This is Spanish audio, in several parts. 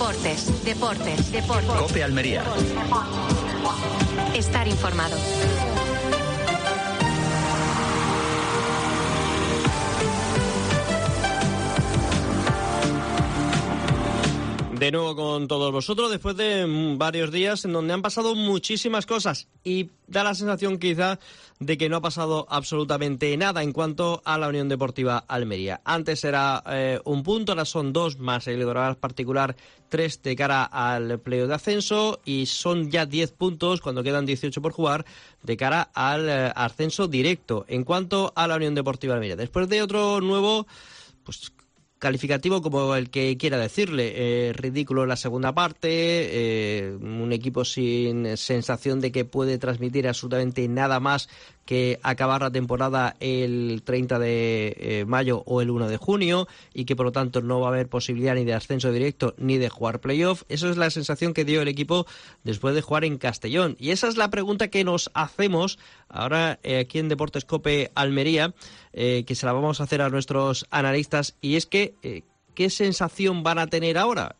Deportes. COPE Almería. Estar informado. De nuevo con todos vosotros, después de varios días en donde han pasado muchísimas cosas y da la sensación quizá de que no ha pasado absolutamente nada en cuanto a la Unión Deportiva Almería. Antes era un punto, ahora son 2 más el Granada particular, 3 de cara al playoff de ascenso y son ya 10 puntos cuando quedan 18 por jugar de cara al ascenso directo. En cuanto a la Unión Deportiva Almería, después de otro nuevo, pues calificativo como el que quiera decirle, ridículo en la segunda parte, un equipo sin sensación de que puede transmitir absolutamente nada más que acabar la temporada el 30 de mayo o el 1 de junio y que por lo tanto no va a haber posibilidad ni de ascenso directo ni de jugar playoff. Esa es la sensación que dio el equipo después de jugar en Castellón. Y esa es la pregunta que nos hacemos ahora aquí en Deportes COPE Almería, que se la vamos a hacer a nuestros analistas, y es que ¿qué sensación van a tener ahora?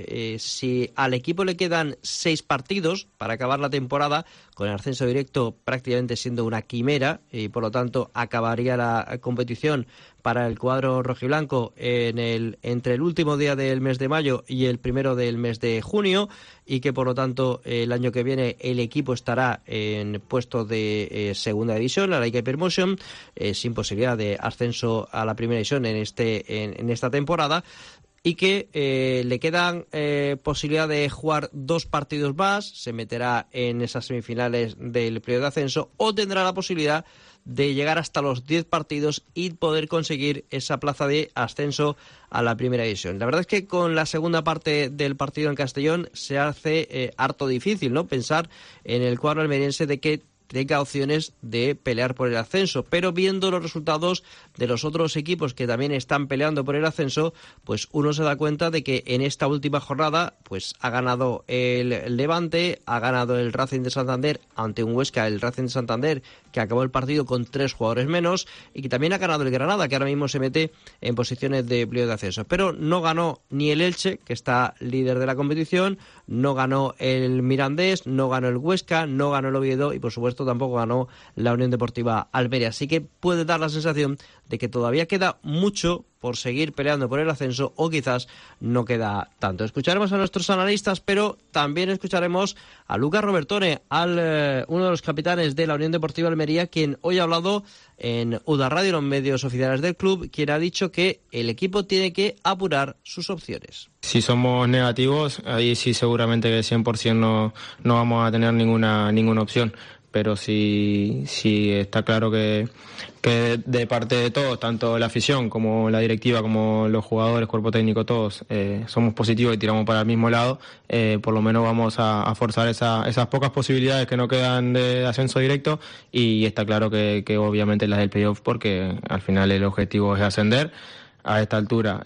Si al equipo le quedan 6 partidos para acabar la temporada, con el ascenso directo prácticamente siendo una quimera, y por lo tanto acabaría la competición para el cuadro rojiblanco entre el último día del mes de mayo y el primero del mes de junio, y que por lo tanto el año que viene el equipo estará en puestos de segunda división, la Liga Hypermotion, sin posibilidad de ascenso a la primera división en esta temporada, y que le quedan posibilidad de jugar 2 partidos más, se meterá en esas semifinales del periodo de ascenso, o tendrá la posibilidad de llegar hasta los 10 partidos y poder conseguir esa plaza de ascenso a la primera división. La verdad es que con la segunda parte del partido en Castellón se hace harto difícil, ¿no?, pensar en el cuadro almeriense de que tenga opciones de pelear por el ascenso, pero viendo los resultados de los otros equipos que también están peleando por el ascenso, pues uno se da cuenta de que en esta última jornada pues ha ganado el Levante, ha ganado el Racing de Santander ante un Huesca, el Racing de Santander, que acabó el partido con 3 jugadores menos, y que también ha ganado el Granada, que ahora mismo se mete en posiciones de playoff de ascenso, pero no ganó ni el Elche, que está líder de la competición, no ganó el Mirandés, no ganó el Huesca, no ganó el Oviedo y por supuesto tampoco ganó la Unión Deportiva Almería. Así que puede dar la sensación de que todavía queda mucho por seguir peleando por el ascenso, o quizás no queda tanto. Escucharemos a nuestros analistas, pero también escucharemos a Lucas Robertone, uno de los capitanes de la Unión Deportiva Almería, quien hoy ha hablado en UDA Radio, en los medios oficiales del club, quien ha dicho que el equipo tiene que apurar sus opciones. Si somos negativos, ahí sí seguramente que 100% no vamos a tener ninguna opción. Pero sí está claro que de parte de todos, tanto la afición como la directiva, como los jugadores, cuerpo técnico, todos somos positivos y tiramos para el mismo lado, por lo menos vamos a forzar esas pocas posibilidades que no quedan de ascenso directo, y está claro que obviamente las del playoff, porque al final el objetivo es ascender. A esta altura,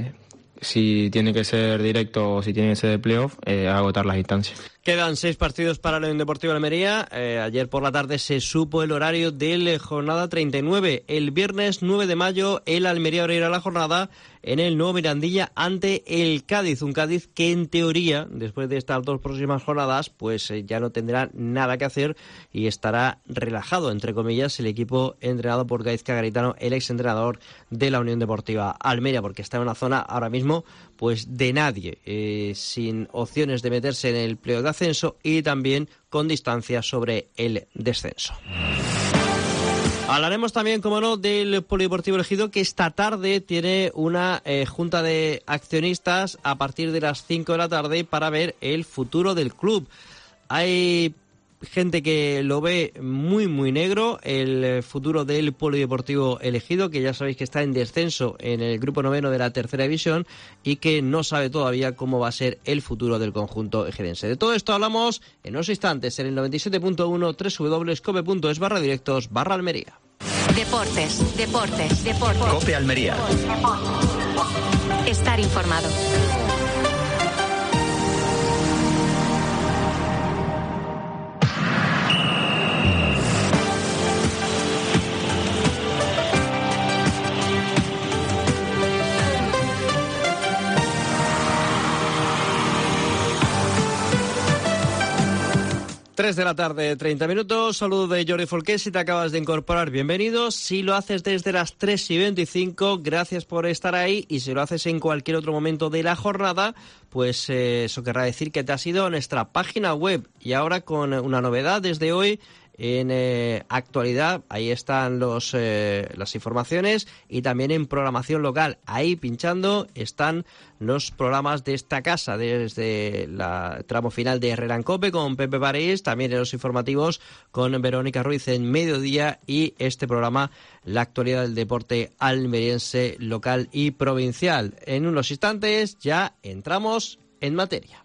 si tiene que ser directo o si tiene que ser de playoff, agotar las instancias. Quedan 6 partidos para la Unión Deportiva Almería. Ayer por la tarde se supo el horario de la jornada 39. El viernes 9 de mayo el Almería abrirá la jornada en el nuevo Mirandilla ante el Cádiz. Un Cádiz que en teoría, después de estas 2 próximas jornadas, pues ya no tendrá nada que hacer y estará relajado, entre comillas, el equipo entrenado por Gaizka Garitano, el exentrenador de la Unión Deportiva Almería, porque está en una zona ahora mismo pues de nadie, sin opciones de meterse en el playoff de ascenso y también con distancia sobre el descenso. Hablaremos también, como no, del Polideportivo Ejido, que esta tarde tiene una junta de accionistas a partir de las 5 de la tarde para ver el futuro del club. Hay gente que lo ve muy muy negro, el futuro del Polideportivo Ejido, que ya sabéis que está en descenso en el grupo 9 de la tercera división y que no sabe todavía cómo va a ser el futuro del conjunto ejidense. De todo esto hablamos en unos instantes en el 97.1 www.cope.es/directos/Almería. Deportes. COPE Almería. Estar informado. 3 de la tarde, 30 minutos. Saludo de Jordi Folqué. Si te acabas de incorporar, bienvenido. Si lo haces desde las 3:25, gracias por estar ahí. Y si lo haces en cualquier otro momento de la jornada, pues eso querrá decir que te has ido a nuestra página web. Y ahora con una novedad desde hoy. En actualidad, ahí están las informaciones, y también en programación local. Ahí pinchando están los programas de esta casa, desde la tramo final de Herrera en Cope con Pepe París, también en los informativos con Verónica Ruiz en mediodía, y este programa, la actualidad del deporte almeriense local y provincial. En unos instantes ya entramos en materia.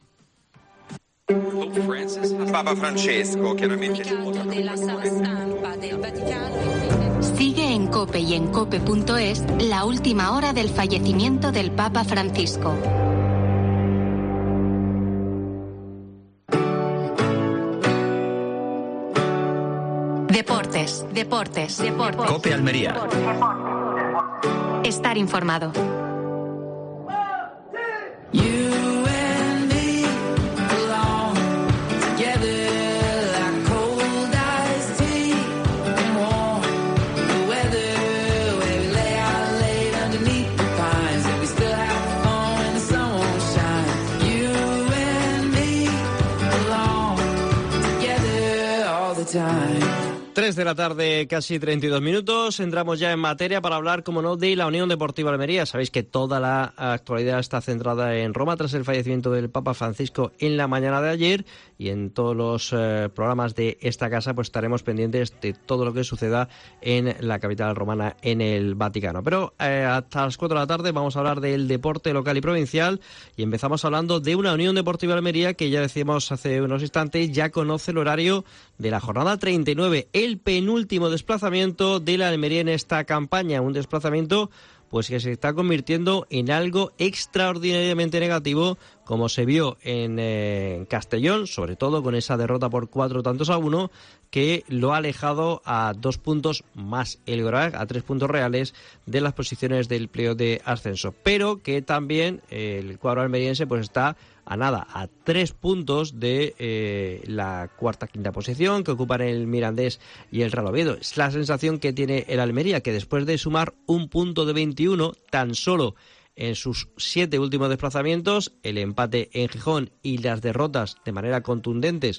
Papa Francesco, chiaramente. Sigue en COPE y en COPE.es la última hora del fallecimiento del Papa Francisco. Deportes. COPE Almería. Estar informado. Time. 3 de la tarde, casi 32 minutos. Entramos ya en materia para hablar, como no, de la Unión Deportiva Almería. Sabéis que toda la actualidad está centrada en Roma tras el fallecimiento del Papa Francisco en la mañana de ayer, y en todos los programas de esta casa pues estaremos pendientes de todo lo que suceda en la capital romana, en el Vaticano. Pero hasta las 4 de la tarde vamos a hablar del deporte local y provincial, y empezamos hablando de una Unión Deportiva Almería que, ya decíamos hace unos instantes, ya conoce el horario de la jornada 39, el penúltimo desplazamiento de la Almería en esta campaña, un desplazamiento pues que se está convirtiendo en algo extraordinariamente negativo, como se vio en Castellón, sobre todo con esa derrota por 4-1, que lo ha alejado a 2 puntos más el Gorak, a 3 puntos reales de las posiciones del playoff de ascenso, pero que también el cuadro almeriense pues está a 3 puntos de la quinta posición que ocupan el Mirandés y el Real Oviedo. Es la sensación que tiene el Almería, que después de sumar un punto de 21 tan solo en sus 7 últimos desplazamientos, el empate en Gijón y las derrotas de manera contundentes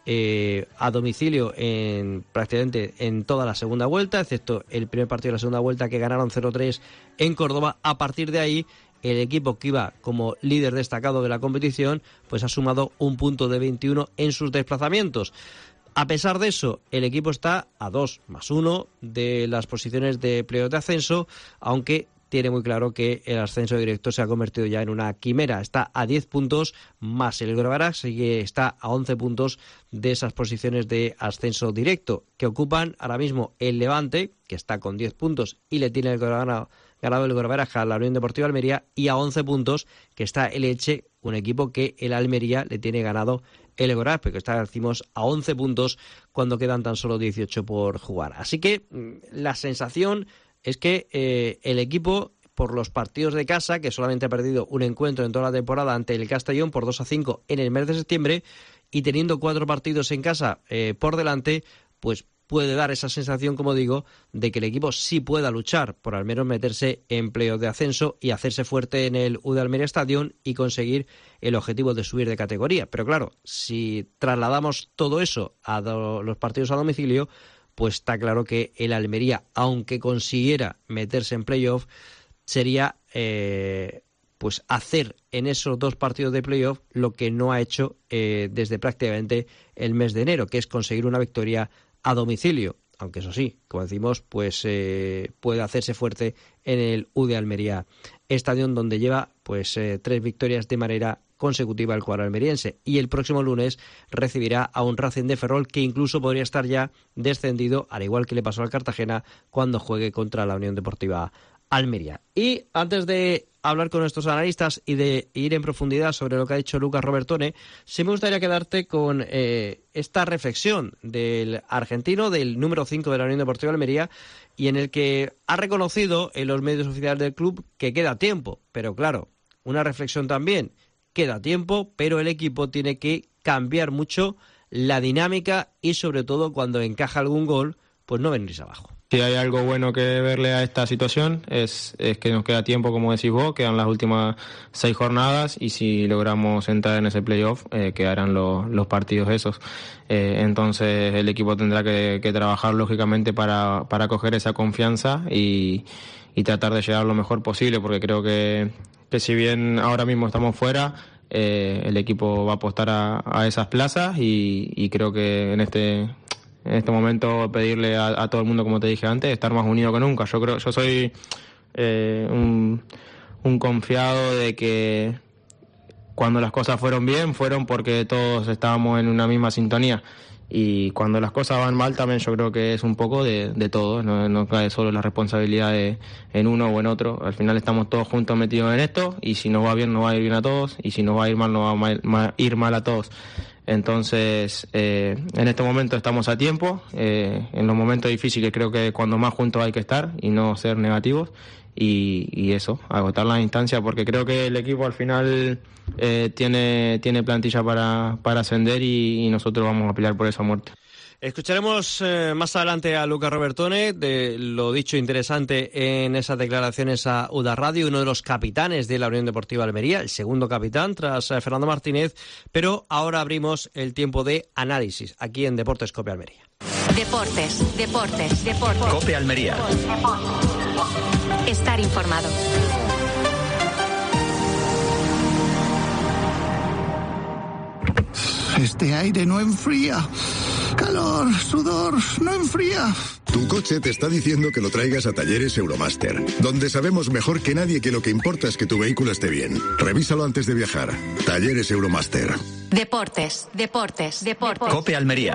a domicilio prácticamente en toda la segunda vuelta, excepto el primer partido de la segunda vuelta, que ganaron 0-3 en Córdoba. A partir de ahí, el equipo que iba como líder destacado de la competición pues ha sumado un punto de 21 en sus desplazamientos. A pesar de eso, el equipo está a 2 más 1 de las posiciones de playoff de ascenso, aunque tiene muy claro que el ascenso directo se ha convertido ya en una quimera. Está a 10 puntos más el Grobarak, que está a 11 puntos de esas posiciones de ascenso directo, que ocupan ahora mismo el Levante, que está con 10 puntos y le tiene ganado el Grobarak a la Unión Deportiva Almería, y a 11 puntos que está el Elche, un equipo que el Almería le tiene ganado el Grobarak, porque está, decimos, a 11 puntos cuando quedan tan solo 18 por jugar. Así que la sensación es que el equipo, por los partidos de casa, que solamente ha perdido un encuentro en toda la temporada ante el Castellón por 2-5 en el mes de septiembre, y teniendo 4 partidos en casa por delante, pues puede dar esa sensación, como digo, de que el equipo sí pueda luchar por al menos meterse en playoff de ascenso y hacerse fuerte en el UD Almería Stadium y conseguir el objetivo de subir de categoría. Pero claro, si trasladamos todo eso a los partidos a domicilio, pues está claro que el Almería, aunque consiguiera meterse en playoff, sería pues hacer en esos 2 partidos de playoff lo que no ha hecho desde prácticamente el mes de enero, que es conseguir una victoria a domicilio, aunque eso sí, como decimos, pues puede hacerse fuerte en el UD Almería Stadium, donde lleva pues 3 victorias de manera consecutiva el cuadro almeriense, y el próximo lunes recibirá a un Racing de Ferrol que incluso podría estar ya descendido, al igual que le pasó al Cartagena cuando juegue contra la Unión Deportiva Almería. Y antes de hablar con nuestros analistas y de ir en profundidad sobre lo que ha dicho Lucas Robertone, sí me gustaría quedarte con esta reflexión del argentino, del número 5 de la Unión Deportiva Almería, y en el que ha reconocido en los medios oficiales del club que queda tiempo, pero claro, una reflexión también: queda tiempo, pero el equipo tiene que cambiar mucho la dinámica y sobre todo cuando encaja algún gol, pues no venirse abajo. Si hay algo bueno que verle a esta situación es que nos queda tiempo, como decís vos, quedan las últimas 6 jornadas y si logramos entrar en ese playoff quedarán los partidos esos. Entonces el equipo tendrá que trabajar lógicamente para coger esa confianza y tratar de llegar lo mejor posible, porque creo que si bien ahora mismo estamos fuera, el equipo va a apostar a esas plazas y creo que en este momento pedirle a todo el mundo, como te dije antes, estar más unido que nunca. Yo soy un confiado de que cuando las cosas fueron bien, fueron porque todos estábamos en una misma sintonía. Y cuando las cosas van mal también yo creo que es un poco de todos, no cae solo la responsabilidad en uno o en otro. Al final estamos todos juntos metidos en esto y si nos va bien nos va a ir bien a todos y si nos va a ir mal nos va a ir mal a todos. Entonces, en este momento estamos a tiempo, en los momentos difíciles creo que cuando más juntos hay que estar y no ser negativos y eso, agotar las instancias porque creo que el equipo al final tiene plantilla para ascender y nosotros vamos a pelear por esa muerte. Escucharemos más adelante a Luca Robertone de lo dicho interesante en esas declaraciones a UDA Radio, uno de los capitanes de la Unión Deportiva Almería, el segundo capitán tras Fernando Martínez, pero ahora abrimos el tiempo de análisis aquí en Deportes Cope Almería. Deportes. Cope Almería. Estar informado. Este aire no enfría. Calor, sudor, no enfría. Tu coche te está diciendo que lo traigas a Talleres Euromaster, donde sabemos mejor que nadie que lo que importa es que tu vehículo esté bien. Revísalo antes de viajar. Talleres Euromaster. Deportes. Cope Almería.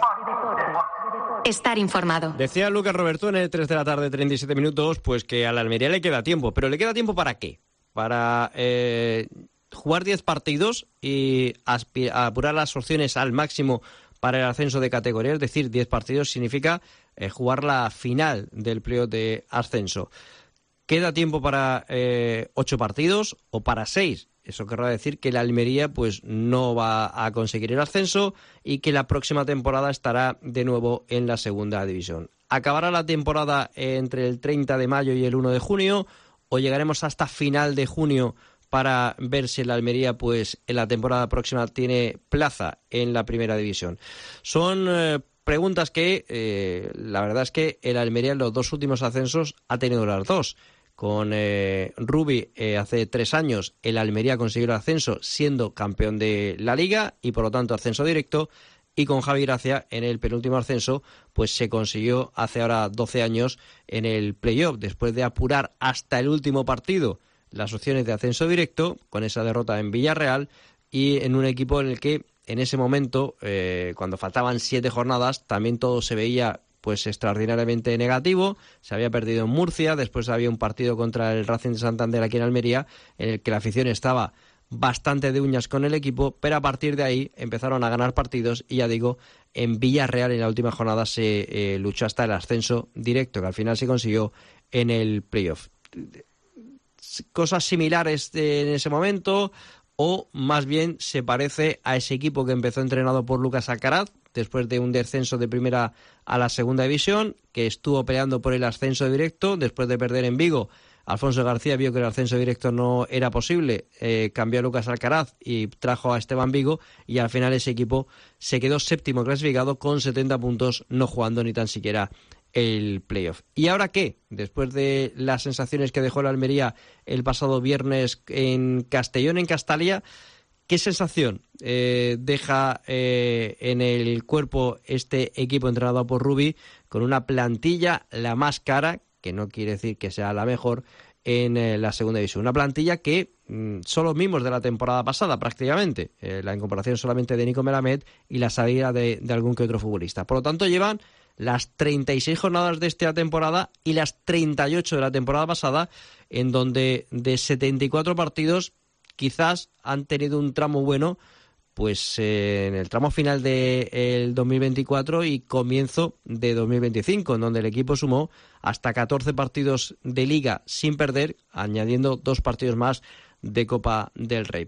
Estar informado. Decía Lucas Robertone, 3 de la tarde, 37 minutos, pues que a la Almería le queda tiempo. ¿Pero le queda tiempo para qué? Para jugar 10 partidos y apurar las opciones al máximo para el ascenso de categoría, es decir, 10 partidos significa jugar la final del playoff de ascenso. ¿Queda tiempo para 8 partidos o para 6? Eso querrá decir que la Almería pues no va a conseguir el ascenso y que la próxima temporada estará de nuevo en la segunda división. ¿Acabará la temporada entre el 30 de mayo y el 1 de junio o llegaremos hasta final de junio para ver si la Almería pues en la temporada próxima tiene plaza en la primera división? Son preguntas que la verdad es que el Almería en los 2 últimos ascensos ha tenido las dos. Con Rubi hace 3 años el Almería consiguió el ascenso siendo campeón de la Liga y por lo tanto ascenso directo, y con Javi Gracia en el penúltimo ascenso pues se consiguió hace ahora 12 años en el playoff, después de apurar hasta el último partido las opciones de ascenso directo con esa derrota en Villarreal y en un equipo en el que en ese momento, cuando faltaban 7 jornadas, también todo se veía pues extraordinariamente negativo. Se había perdido en Murcia, después había un partido contra el Racing de Santander aquí en Almería en el que la afición estaba bastante de uñas con el equipo, pero a partir de ahí empezaron a ganar partidos y ya digo, en Villarreal en la última jornada se luchó hasta el ascenso directo, que al final se consiguió en el playoff. Cosas similares en ese momento, o más bien se parece a ese equipo que empezó entrenado por Lucas Alcaraz después de un descenso de primera a la segunda división, que estuvo peleando por el ascenso directo después de perder en Vigo. Alfonso García vio que el ascenso directo no era posible, cambió a Lucas Alcaraz y trajo a Esteban Vigo, y al final ese equipo se quedó séptimo clasificado con 70 puntos, no jugando ni tan siquiera el playoff. ¿Y ahora qué? Después de las sensaciones que dejó la Almería el pasado viernes en Castellón, en Castalia, ¿qué sensación deja en el cuerpo este equipo entrenado por Rubi, con una plantilla la más cara, que no quiere decir que sea la mejor, en la segunda división? Una plantilla que son los mismos de la temporada pasada prácticamente, la incorporación solamente de Nico Melamed y la salida de algún que otro futbolista. Por lo tanto, llevan las 36 jornadas de esta temporada y las 38 de la temporada pasada, en donde de 74 partidos quizás han tenido un tramo bueno pues en el tramo final del 2024 y comienzo de 2025, en donde el equipo sumó hasta 14 partidos de Liga sin perder, añadiendo 2 partidos más de Copa del Rey. Pero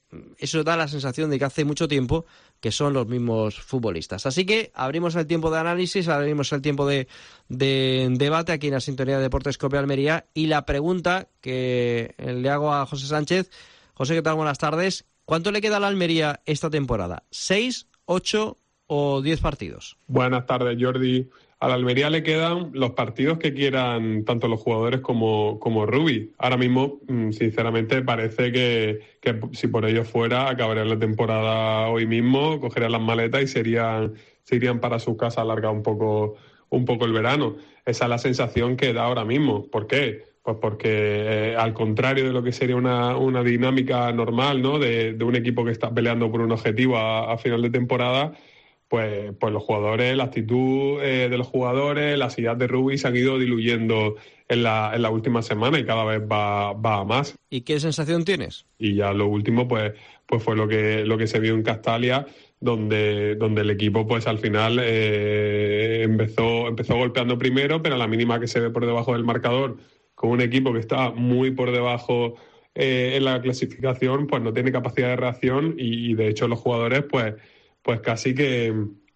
eso da la sensación de que hace mucho tiempo que son los mismos futbolistas. Así que abrimos el tiempo de análisis, abrimos el tiempo de debate aquí en la sintonía de Deportes Cope Almería, y la pregunta que le hago a José Sánchez. José, ¿qué tal? Buenas tardes. ¿Cuánto le queda a la Almería esta temporada? ¿6, 8 o 10 partidos? Buenas tardes, Jordi. A la Almería le quedan los partidos que quieran tanto los jugadores como Rubi. Ahora mismo, sinceramente, parece que si por ello fuera, acabarían la temporada hoy mismo, cogerían las maletas y se irían para sus casas a alargar un poco el verano. Esa es la sensación que da ahora mismo. ¿Por qué? Pues porque al contrario de lo que sería una dinámica normal, ¿no?, de un equipo que está peleando por un objetivo a final de temporada, pues los jugadores, la actitud de los jugadores, las ideas de Rubi se han ido diluyendo en la última semana y cada vez va a más. ¿Y qué sensación tienes? Y ya lo último pues fue lo que se vio en Castalia, donde el equipo pues al final empezó golpeando primero, pero a la mínima que se ve por debajo del marcador, con un equipo que está muy por debajo en la clasificación, pues no tiene capacidad de reacción y de hecho los jugadores pues casi que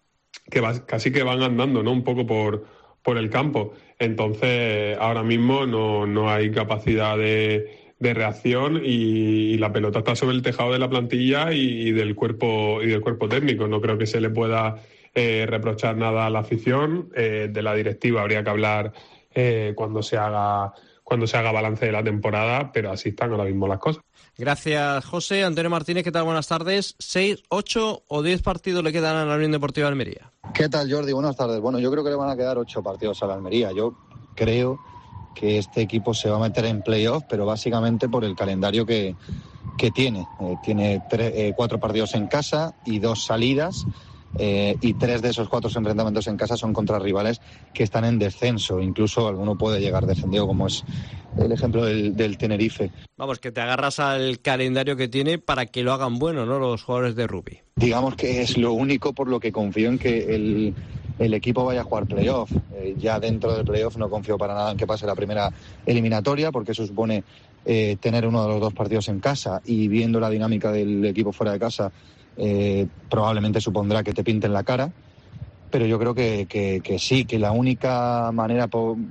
van andando, ¿no?, un poco por el campo. Entonces ahora mismo no hay capacidad de reacción y la pelota está sobre el tejado de la plantilla y del cuerpo técnico. No creo que se le pueda reprochar nada a la afición. De la directiva habría que hablar cuando se haga balance de la temporada, pero así están ahora mismo las cosas. Gracias, José. Antonio Martínez, ¿qué tal? Buenas tardes. ¿6, 8 o 10 partidos le quedan a la Unión Deportiva de Almería? ¿Qué tal, Jordi? Buenas tardes. Bueno, yo creo que le van a quedar 8 partidos a la Almería. Yo creo que este equipo se va a meter en playoff, pero básicamente por el calendario que tiene. Tiene 4 partidos en casa y 2 salidas. Y 3 de esos 4 enfrentamientos en casa son contra rivales que están en descenso. Incluso alguno puede llegar descendido, como es el ejemplo del Tenerife. Vamos, que te agarras al calendario que tiene para que lo hagan bueno, ¿no?, los jugadores de Rubi. Digamos que es lo único por lo que confío en que el equipo vaya a jugar playoff. Ya dentro del playoff no confío para nada en que pase la primera eliminatoria, porque eso supone tener uno de los 2 partidos en casa, y viendo la dinámica del equipo fuera de casa, probablemente supondrá que te pinten la cara, pero yo creo que sí, que la única manera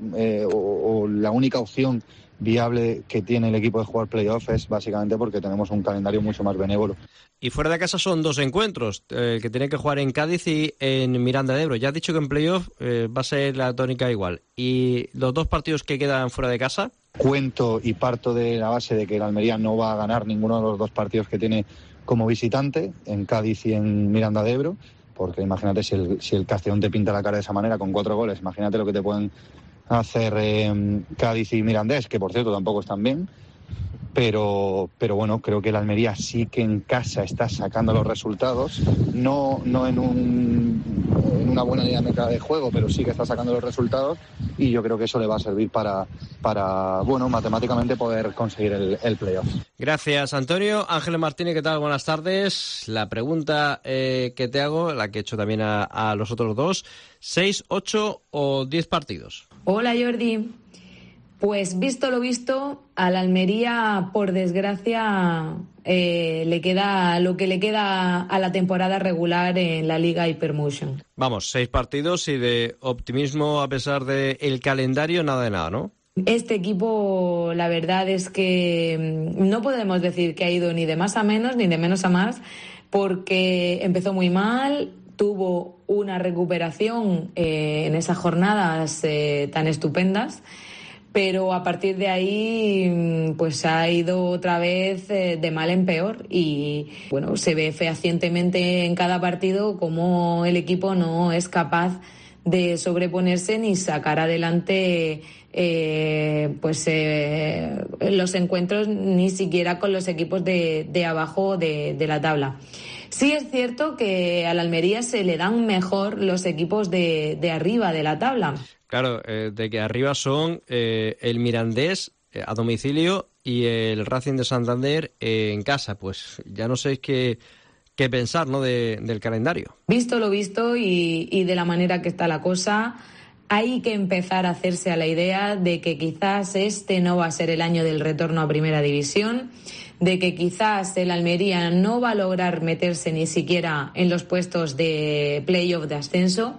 o la única opción viable que tiene el equipo de jugar playoff es básicamente porque tenemos un calendario mucho más benévolo. Y fuera de casa son 2 encuentros, que tienen que jugar en Cádiz y en Miranda de Ebro. Ya has dicho que en playoff va a ser la tónica igual. ¿Y los 2 partidos que quedan fuera de casa? Cuento y parto de la base de que el Almería no va a ganar ninguno de los 2 partidos que tiene como visitante, en Cádiz y en Miranda de Ebro, porque imagínate si el Castellón te pinta la cara de esa manera con 4 goles, imagínate lo que te pueden hacer Cádiz y Mirandés, que por cierto tampoco están bien, pero bueno, creo que el Almería sí que en casa está sacando los resultados, no en una buena dinámica de juego, pero sí que está sacando los resultados, y yo creo que eso le va a servir para bueno, matemáticamente poder conseguir el playoff. Gracias, Antonio. Ángeles Martínez, ¿qué tal? Buenas tardes. La pregunta que te hago, la que he hecho también a los otros 2, 6, 8 o 10 partidos. Hola, Jordi. Pues visto lo visto, a la Almería, por desgracia, le queda lo que le queda a la temporada regular en la Liga Hypermotion. Vamos, 6 partidos y de optimismo a pesar del calendario, nada de nada, ¿no? Este equipo, la verdad es que no podemos decir que ha ido ni de más a menos ni de menos a más, porque empezó muy mal, tuvo una recuperación en esas jornadas tan estupendas, pero a partir de ahí pues ha ido otra vez de mal en peor, y bueno, se ve fehacientemente en cada partido cómo el equipo no es capaz de sobreponerse ni sacar adelante los encuentros, ni siquiera con los equipos de abajo de la tabla. Sí es cierto que a la Almería se le dan mejor los equipos de arriba de la tabla. Claro, de que arriba son el Mirandés a domicilio y el Racing de Santander en casa. Pues ya no sé qué pensar, ¿no?, del calendario. Visto lo visto y de la manera que está la cosa, hay que empezar a hacerse a la idea de que quizás este no va a ser el año del retorno a Primera División, de que quizás el Almería no va a lograr meterse ni siquiera en los puestos de playoff de ascenso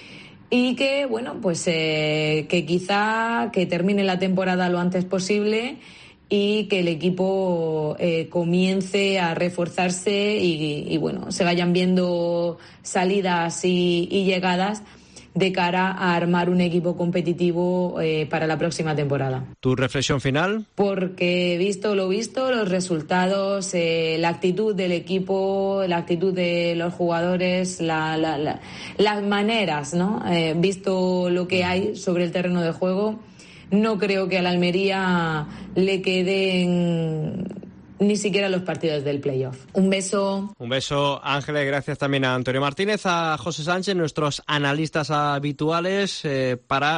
y que, bueno, pues que quizá que termine la temporada lo antes posible y que el equipo comience a reforzarse y bueno, se vayan viendo salidas y llegadas de cara a armar un equipo competitivo para la próxima temporada. ¿Tu reflexión final? Porque visto lo visto, los resultados, la actitud del equipo, la actitud de los jugadores, las maneras, ¿no? Visto lo que hay sobre el terreno de juego, no creo que a la Almería le queden ni siquiera los partidos del playoff. Un beso. Un beso, Ángeles. Gracias también a Antonio Martínez, a José Sánchez, nuestros analistas habituales, para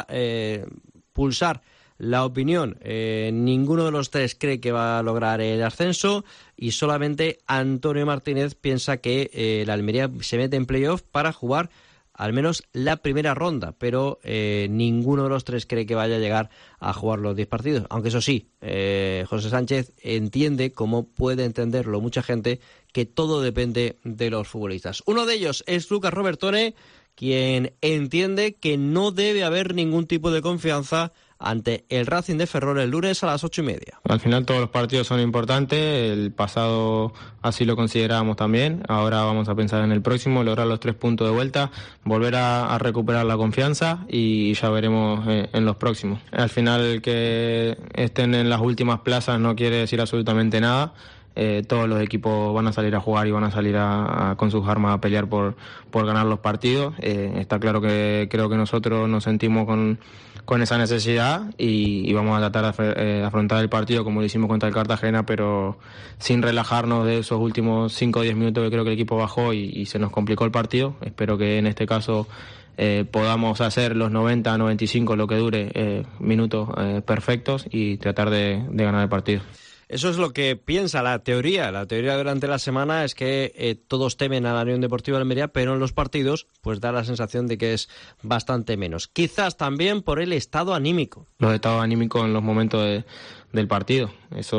pulsar la opinión. Ninguno de los tres cree que va a lograr el ascenso y solamente Antonio Martínez piensa que la Almería se mete en playoff para jugar al menos la primera ronda, pero ninguno de los tres cree que vaya a llegar a jugar los 10 partidos. Aunque eso sí, José Sánchez entiende, como puede entenderlo mucha gente, que todo depende de los futbolistas. Uno de ellos es Lucas Robertone, quien entiende que no debe haber ningún tipo de confianza ante el Racing de Ferrol el lunes a las 8:30. Al final todos los partidos son importantes, el pasado así lo considerábamos también, ahora vamos a pensar en el próximo, lograr los 3 puntos de vuelta, volver a recuperar la confianza y ya veremos en los próximos. Al final el que estén en las últimas plazas no quiere decir absolutamente nada. Todos los equipos van a salir a jugar y van a salir con sus armas a pelear por ganar los partidos. Está claro que creo que nosotros nos sentimos con esa necesidad y vamos a tratar de afrontar el partido como lo hicimos contra el Cartagena, pero sin relajarnos de esos últimos 5 o 10 minutos que creo que el equipo bajó y se nos complicó el partido. Espero que en este caso podamos hacer los 90, 95, lo que dure, minutos perfectos y tratar de ganar el partido. Eso es lo que piensa la teoría. La teoría durante la semana es que todos temen a la Unión Deportiva Almería, pero en los partidos pues da la sensación de que es bastante menos. Quizás también por el estado anímico. Los estados anímicos en los momentos del partido.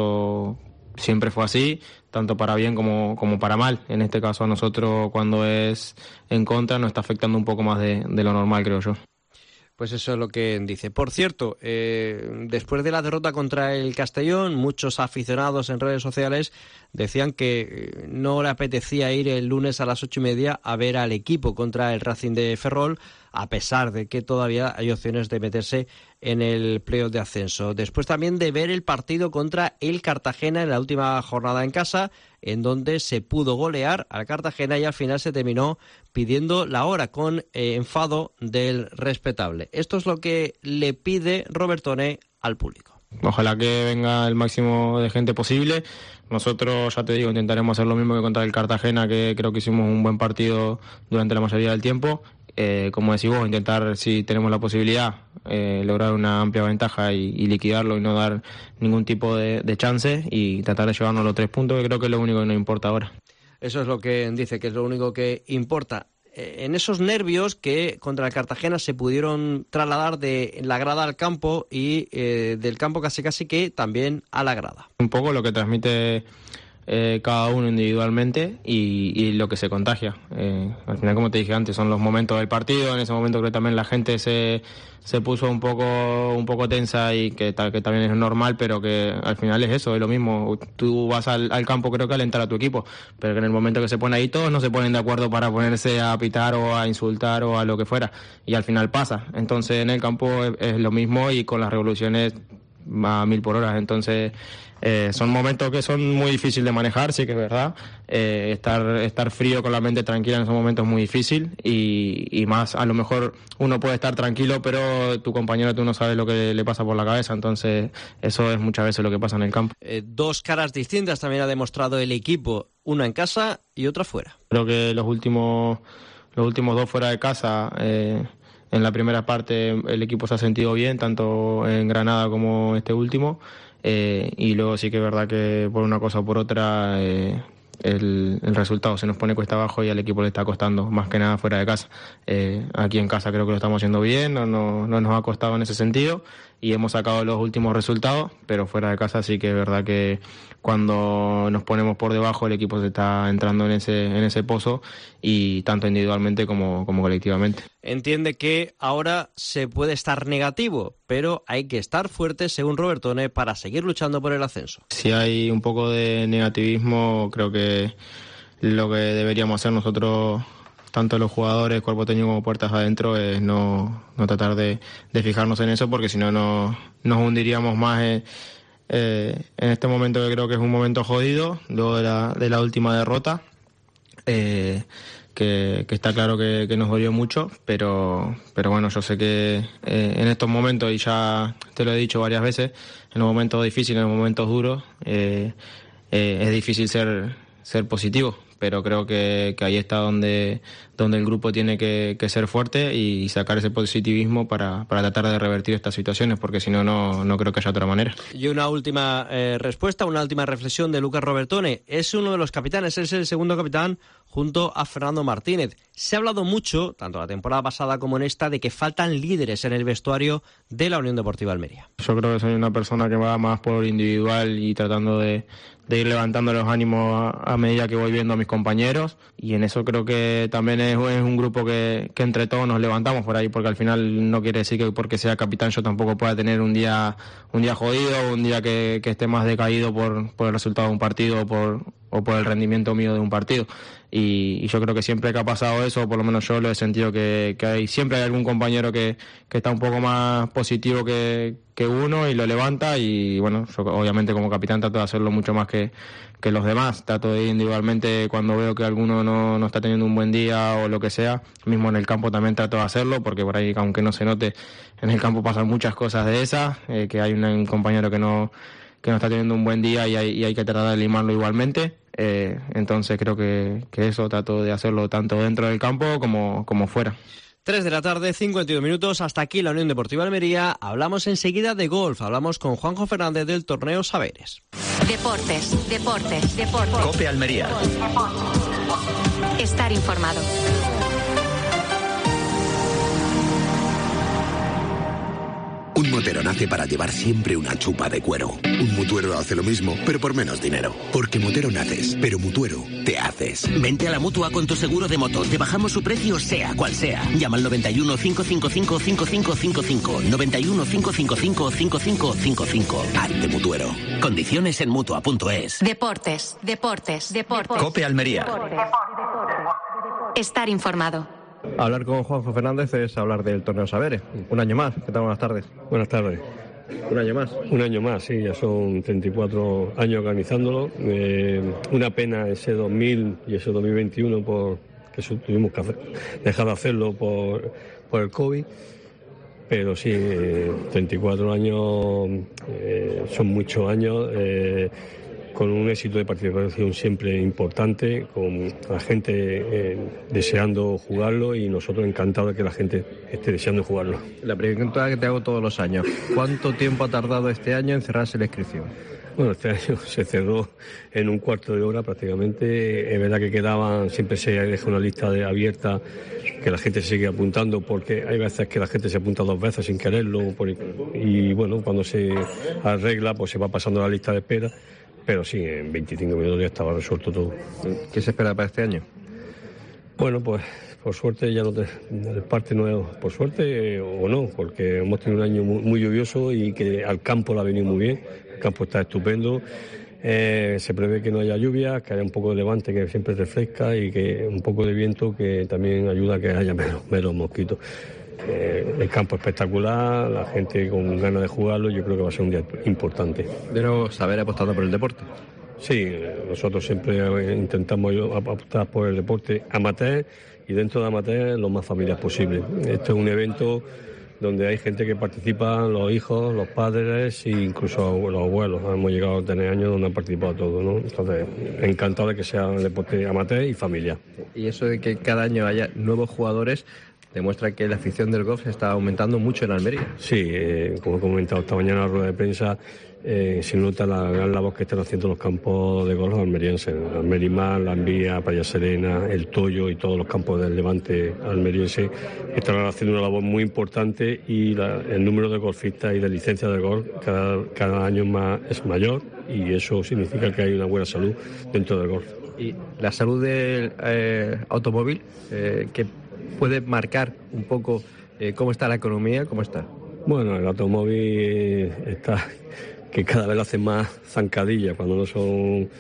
Eso siempre fue así, tanto para bien como para mal. En este caso a nosotros, cuando es en contra, nos está afectando un poco más de lo normal, creo yo. Pues eso es lo que dice. Por cierto, después de la derrota contra el Castellón, muchos aficionados en redes sociales decían que no le apetecía ir el lunes a las 8:30 a ver al equipo contra el Racing de Ferrol, a pesar de que todavía hay opciones de meterse en el playoff de ascenso. Después también de ver el partido contra el Cartagena en la última jornada en casa, en donde se pudo golear al Cartagena y al final se terminó pidiendo la hora con enfado del respetable. Esto es lo que le pide Robertone al público. Ojalá que venga el máximo de gente posible. Nosotros, ya te digo, intentaremos hacer lo mismo que contra el Cartagena, que creo que hicimos un buen partido durante la mayoría del tiempo. Como decís vos, intentar, si tenemos la posibilidad, lograr una amplia ventaja y liquidarlo y no dar ningún tipo de chance y tratar de llevarnos los 3 puntos, que creo que es lo único que nos importa ahora. Eso es lo que dice, que es lo único que importa. En esos nervios que contra el Cartagena se pudieron trasladar de la grada al campo y del campo casi que también a la grada. Un poco lo que transmite cada uno individualmente y lo que se contagia. Al final, como te dije antes, son los momentos del partido. En ese momento creo que también la gente se puso un poco tensa y que también es normal, pero que al final es eso, es lo mismo. Tú vas al campo, creo que a alentar a tu equipo, pero que en el momento que se pone ahí todos no se ponen de acuerdo para ponerse a pitar o a insultar o a lo que fuera, y al final pasa. Entonces en el campo es lo mismo y con las revoluciones a 1000 por hora. Entonces son momentos que son muy difíciles de manejar, sí que es verdad. Estar frío con la mente tranquila en esos momentos es muy difícil y más, a lo mejor uno puede estar tranquilo, pero tu compañero, tú no sabes lo que le pasa por la cabeza. Entonces eso es muchas veces lo que pasa en el campo. 2 caras distintas también ha demostrado el equipo, una en casa y otra fuera. Creo que los últimos 2 fuera de casa, en la primera parte el equipo se ha sentido bien, tanto en Granada como este último, y luego sí que es verdad que por una cosa o por otra el resultado se nos pone cuesta abajo y al equipo le está costando, más que nada fuera de casa. Aquí en casa creo que lo estamos haciendo bien, no nos ha costado en ese sentido, y hemos sacado los últimos resultados, pero fuera de casa sí que es verdad que cuando nos ponemos por debajo el equipo se está entrando en ese pozo, y tanto individualmente como colectivamente. Entiende que ahora se puede estar negativo, pero hay que estar fuerte, según Robertone, para seguir luchando por el ascenso. Si hay un poco de negativismo, creo que lo que deberíamos hacer nosotros, tanto los jugadores, cuerpo técnico como puertas adentro, es no tratar de fijarnos en eso, porque si no nos hundiríamos más en este momento, que creo que es un momento jodido, luego de la última derrota, que está claro que nos dolió mucho, pero bueno, yo sé que en estos momentos, y ya te lo he dicho varias veces, en los momentos difíciles, en los momentos duros, es difícil ser positivo, pero creo que ahí está donde el grupo tiene que ser fuerte y sacar ese positivismo para tratar de revertir estas situaciones, porque si no creo que haya otra manera. Y una última respuesta, una última reflexión de Lucas Robertone. Es uno de los capitanes, es el segundo capitán junto a Fernando Martínez. Se ha hablado mucho, tanto la temporada pasada como en esta, de que faltan líderes en el vestuario de la Unión Deportiva Almería. Yo creo que soy una persona que va más por individual y tratando de ir levantando los ánimos a medida que voy viendo a mis compañeros, y en eso creo que también es un grupo que entre todos nos levantamos por ahí, porque al final no quiere decir que porque sea capitán yo tampoco pueda tener un día jodido, un día que esté más decaído por el resultado de un partido o por el rendimiento mío de un partido. Y yo creo que siempre que ha pasado eso, por lo menos yo lo he sentido, que siempre hay algún compañero que está un poco más positivo que uno y lo levanta, y bueno, yo obviamente como capitán trato de hacerlo mucho más que los demás, trato de ir individualmente cuando veo que alguno no está teniendo un buen día o lo que sea, mismo en el campo también trato de hacerlo, porque por ahí, aunque no se note, en el campo pasan muchas cosas de esas, que hay un compañero que no está teniendo un buen día y hay que tratar de limarlo igualmente. Entonces creo que eso trato de hacerlo tanto dentro del campo como fuera. 3 de la tarde, 52 minutos, hasta aquí la Unión Deportiva Almería. Hablamos enseguida de golf, hablamos con Juanjo Fernández del torneo Saberes. Deportes. COPE Almería. Estar informado. Un motero nace para llevar siempre una chupa de cuero. Un mutuero hace lo mismo, pero por menos dinero. Porque motero naces, pero mutuero te haces. Vente a la Mutua con tu seguro de moto. Te bajamos su precio sea cual sea. Llama al 91 555 5555. 91 555 5555. Hazte mutuero. Condiciones en Mutua.es. Deportes. COPE Almería. Estar informado. Hablar con Juanjo Fernández es hablar del torneo Saberes. Un año más. ¿Qué tal? Buenas tardes. Buenas tardes. ¿Un año más? Un año más, sí. Ya son 34 años organizándolo. Una pena ese 2000 y ese 2021 que tuvimos que dejar de hacerlo por el COVID. Pero sí, 34 años son muchos años. Con un éxito de participación siempre importante, con la gente deseando jugarlo y nosotros encantados de que la gente esté deseando jugarlo. La pregunta que te hago todos los años, ¿cuánto tiempo ha tardado este año en cerrarse la inscripción? Bueno, este año se cerró en un cuarto de hora prácticamente. Es verdad que siempre se deja una lista abierta, que la gente se sigue apuntando, porque hay veces que la gente se apunta 2 veces sin quererlo. Y bueno, cuando se arregla, pues se va pasando la lista de espera. Pero sí, en 25 minutos ya estaba resuelto todo. ¿Qué se espera para este año? Bueno, pues por suerte ya el parte no es por suerte o no, porque hemos tenido un año muy lluvioso y que al campo le ha venido muy bien. El campo está estupendo. Se prevé que no haya lluvia, que haya un poco de levante que siempre refresca y que un poco de viento que también ayuda a que haya menos mosquitos. El campo espectacular, la gente con ganas de jugarlo, yo creo que va a ser un día importante. De nuevo, saber apostando por el deporte. Sí, nosotros siempre intentamos apostar por el deporte amateur y dentro de amateur lo más familiar posible. Este es un evento donde hay gente que participa, los hijos, los padres e incluso los abuelos. Hemos llegado a tener años donde han participado todos, ¿no? Entonces, encantado de que sea un deporte amateur y familiar. Y eso de que cada año haya nuevos jugadores, demuestra que la afición del golf está aumentando mucho en Almería. Sí, como he comentado esta mañana en la rueda de prensa, se nota la gran labor que están haciendo los campos de golf almerienses. Almerimar, La Envía, Playa Serena, El Toyo y todos los campos del Levante almeriense están haciendo una labor muy importante, y el número de golfistas y de licencias de golf cada año es mayor, y eso significa que hay una buena salud dentro del golf. Y la salud del automóvil, que puede marcar un poco cómo está la economía, cómo está. Bueno, el automóvil está que cada vez lo hacen más zancadillas, cuando no son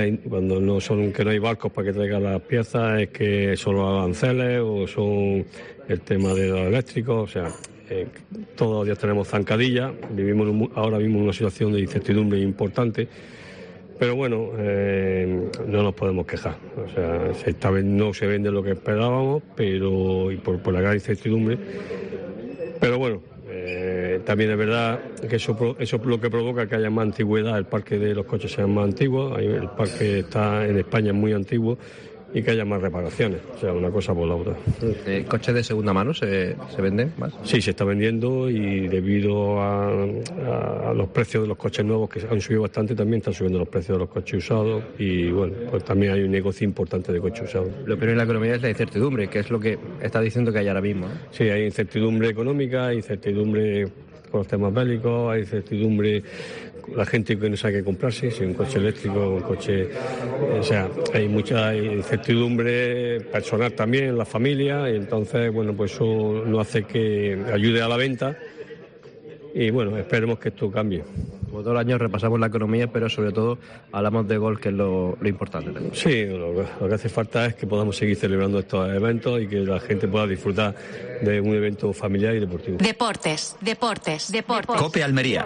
que no hay barcos para que traigan las piezas, es que son los aranceles o son el tema de los eléctricos, o sea, todos los días tenemos zancadillas, vivimos ahora mismo en una situación de incertidumbre importante, pero bueno, no nos podemos quejar, o sea, esta vez no se vende lo que esperábamos, pero y por la gran incertidumbre, pero bueno. También es verdad que eso es lo que provoca que haya más antigüedad, el parque de los coches sea más antiguo, el parque está en España es muy antiguo, y que haya más reparaciones, o sea, una cosa por la otra. ¿Coches de segunda mano se venden más? Sí, se está vendiendo, y debido a los precios de los coches nuevos, que han subido bastante, también están subiendo los precios de los coches usados, y bueno, pues también hay un negocio importante de coches usados. Lo peor en la economía es la incertidumbre, que es lo que está diciendo que hay ahora mismo, ¿eh? Sí, hay incertidumbre económica, hay incertidumbre con los temas bélicos, hay incertidumbre la gente que no sabe qué comprarse, si un coche eléctrico o un coche, o sea, hay mucha incertidumbre personal también en la familia, y entonces bueno, pues eso no hace que ayude a la venta, y bueno, esperemos que esto cambie. Como todos los años repasamos la economía, pero sobre todo hablamos de golf, que es lo importante también. Sí, lo que hace falta es que podamos seguir celebrando estos eventos y que la gente pueda disfrutar de un evento familiar y deportivo. Deportes. COPE Almería.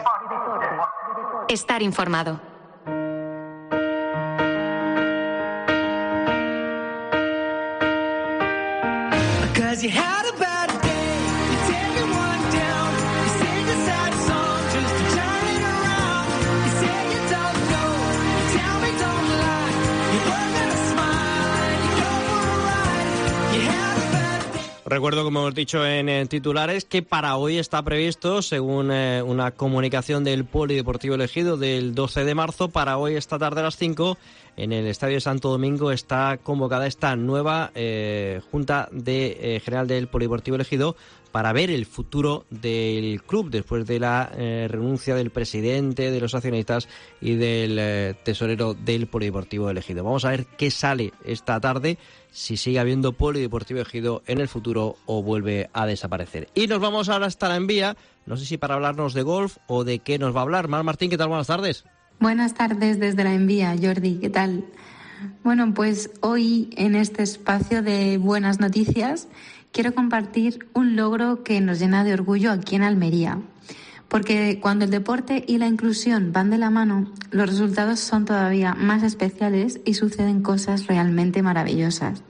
Estar informado. Recuerdo, como hemos dicho en titulares, que para hoy está previsto, según una comunicación del Polideportivo Ejido del 12 de marzo, para hoy esta tarde a las 5, en el Estadio de Santo Domingo está convocada esta nueva Junta General del Polideportivo Ejido para ver el futuro del club después de la renuncia del presidente, de los accionistas y del tesorero del Polideportivo Ejido. Vamos a ver qué sale esta tarde, si sigue habiendo Polideportivo Ejido en el futuro o vuelve a desaparecer. Y nos vamos ahora hasta La Envía, no sé si para hablarnos de golf o de qué nos va a hablar. Mar Martín, ¿qué tal? Buenas tardes. Buenas tardes desde La Envía, Jordi, ¿qué tal? Bueno, pues hoy en este espacio de buenas noticias quiero compartir un logro que nos llena de orgullo aquí en Almería. Porque cuando el deporte y la inclusión van de la mano, los resultados son todavía más especiales y suceden cosas realmente maravillosas.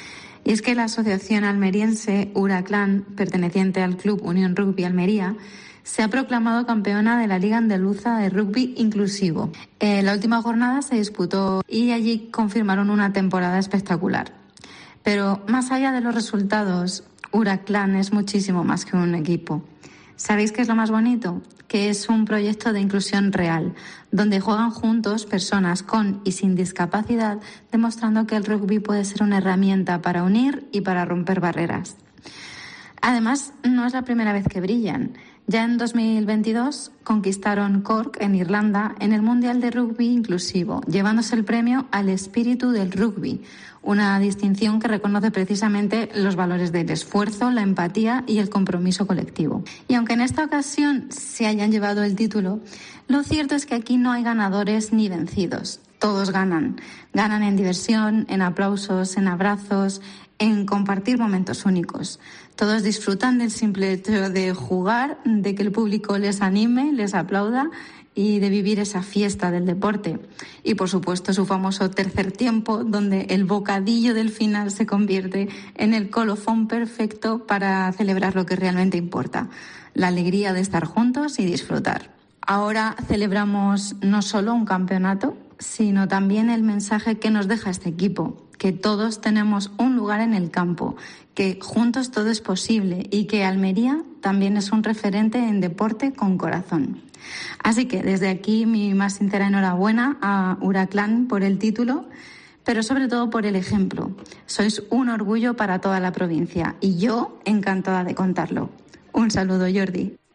Y es que la asociación almeriense Huraclán, perteneciente al Club Unión Rugby Almería, se ha proclamado campeona de la Liga Andaluza de Rugby Inclusivo. La última jornada se disputó y allí confirmaron una temporada espectacular. Pero más allá de los resultados, Huraclán es muchísimo más que un equipo. ¿Sabéis qué es lo más bonito? Que es un proyecto de inclusión real, donde juegan juntos personas con y sin discapacidad, demostrando que el rugby puede ser una herramienta para unir y para romper barreras. Además, no es la primera vez que brillan. Ya en 2022 conquistaron Cork, en Irlanda, en el Mundial de Rugby Inclusivo, llevándose el premio al espíritu del rugby, una distinción que reconoce precisamente los valores del esfuerzo, la empatía y el compromiso colectivo. Y aunque en esta ocasión se hayan llevado el título, lo cierto es que aquí no hay ganadores ni vencidos. Todos ganan. Ganan en diversión, en aplausos, en abrazos, en compartir momentos únicos. Todos disfrutan del simple hecho de jugar, de que el público les anime, les aplauda y de vivir esa fiesta del deporte. Y por supuesto su famoso tercer tiempo, donde el bocadillo del final se convierte en el colofón perfecto para celebrar lo que realmente importa, la alegría de estar juntos y disfrutar. Ahora celebramos no solo un campeonato, sino también el mensaje que nos deja este equipo, que todos tenemos un lugar en el campo, que juntos todo es posible y que Almería también es un referente en deporte con corazón. Así que desde aquí mi más sincera enhorabuena a Huraclán por el título, pero sobre todo por el ejemplo. Sois un orgullo para toda la provincia y yo encantada de contarlo. Un saludo, Jordi.